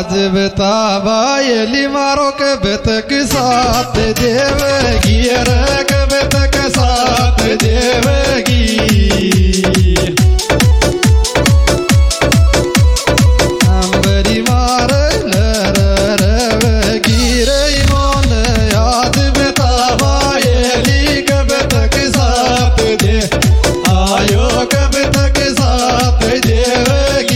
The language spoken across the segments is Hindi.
आज बतावायली मारो के बेतक साथ देवगी रे के बेतक साथ देवगी अंबरी मार लरगी रे मोन याद बतावायली के बेतक साथ दे आयो के बेतक साथ देवगी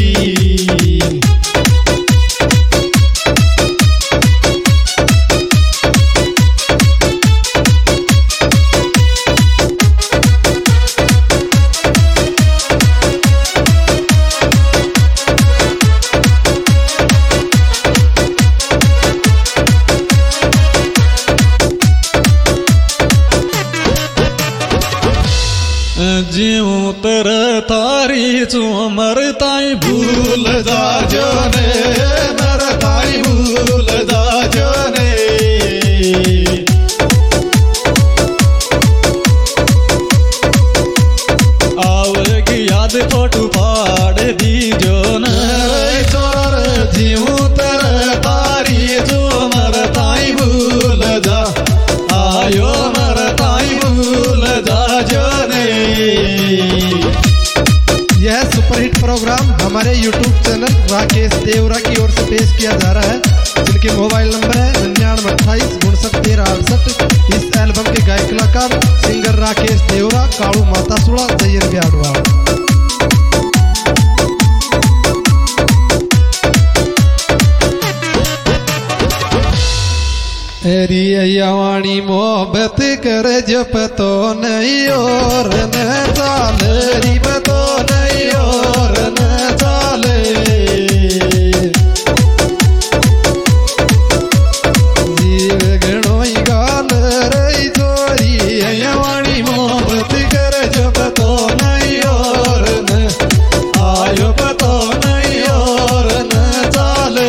जीव तर तारी चुमर ताई भूल जाजो ने नरताई भूल जाजो ने आवगी याद फोटू फाड़ दीजो न चोर जीव तर तारी चुमर ताई भूल जा आयो नरताई भूल जाजो ने। यह सुपरहिट प्रोग्राम हमारे YouTube चैनल राकेश देवरा की ओर से पेश किया जा रहा है, जिनके मोबाइल नंबर है 9928 इस एल्बम के गायक कलाकार सिंगर राकेश देवरा, कालू माता सुड़ा, जयन ब्याडवा। रियावाणी मोहब्बत कर जप तो नहीं और न चाले रिब तो नहीं और न चाले जीव गणोई गाल रही चोरी रियावाणी मोहब्बत कर जप तो नहीं और न आयो तो नहीं और न चाले।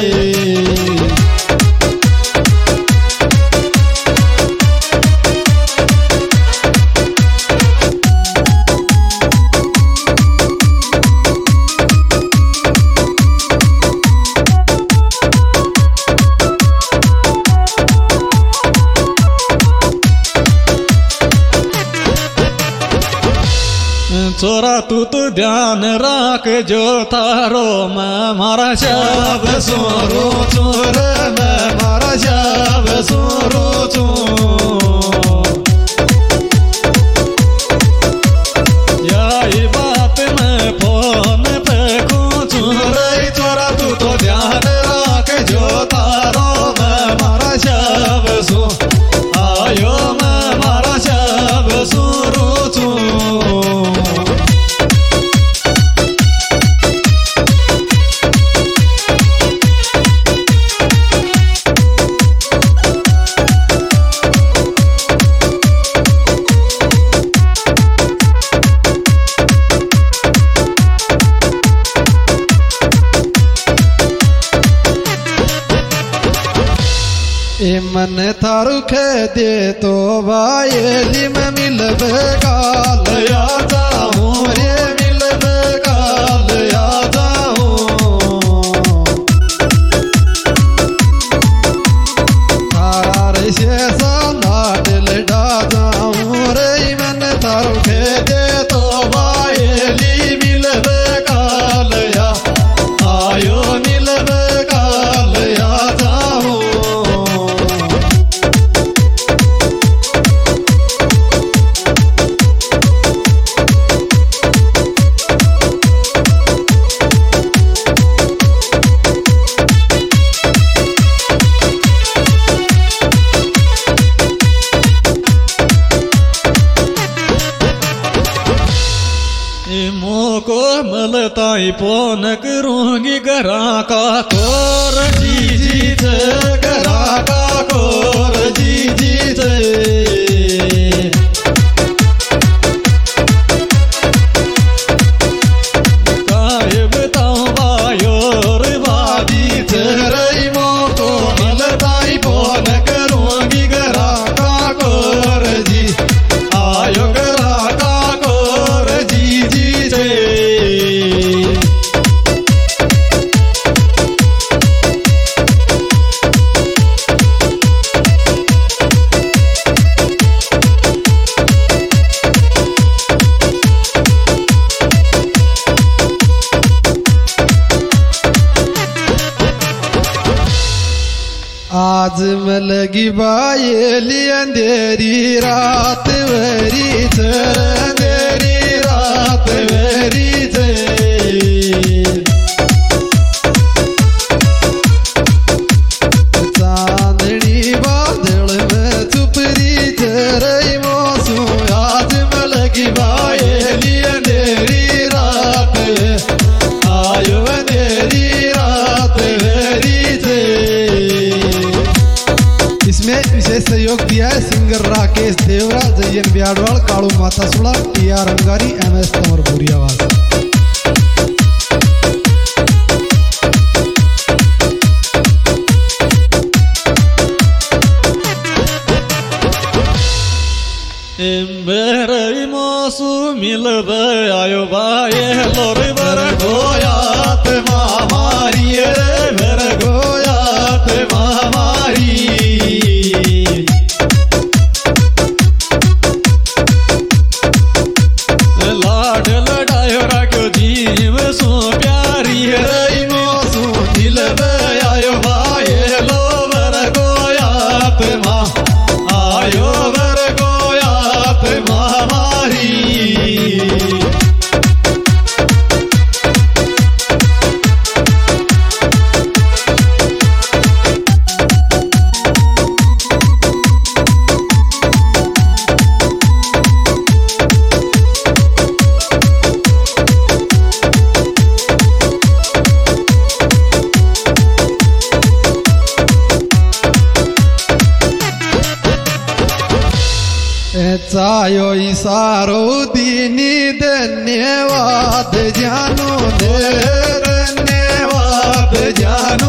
चोरा तू तो ध्यान राख जो तारो मैं मारा शाब सोरो चोर मैं मारा शाब सोरो चो यही बात मैं फोन पे चोर चोरा तू तो ध्यान राख जो तारो मैं मारा शाब सो आयो मैं मारा शाब सोरो चो। ए मन थारू खे दे तो वायली में मिलबे काल या जाऊं रे मिलबे काल या जाऊं तार से साथ लड़ा जाऊं रे मन थारू खे दे तो वायली मिलबे काल या आयो मिलबे काल या जाऊं। मोको मलताई पोन करूंगी गरा का कोर जी जी गरा का कोर जी जी काय बताऊं बायोर वादी रही मोको मलताई पोन करूंगी गरा का कोर जी आयो गरा का कोर जी जी आज में लगी बायली अंधेरी रात वेरी अंधेरी रात वेरी चांदनी बादल में चुपरी चरई मौसू आज में लगी बायली अंधेरी रात आयो अंधेरी रात वेरी इसमें विशेष सहयोग दिया है singer Rakesh Devra, Jayan Byadwal, Kalu Matasuda, T R. Angari, M S. Tanwarpuri आवाज। बेरई मोसू मिल आयो बाये लोर बर गोयात मामारी बर गोयात मामारी लाड लड़ायो राखो जीव सो प्यारी रई मोसू मिल आयो बाये लो बर गोयात मा आयो बर गोयात मामारी चायो इशारो दीनी धन्यवाद जानो धन्यवाद जानो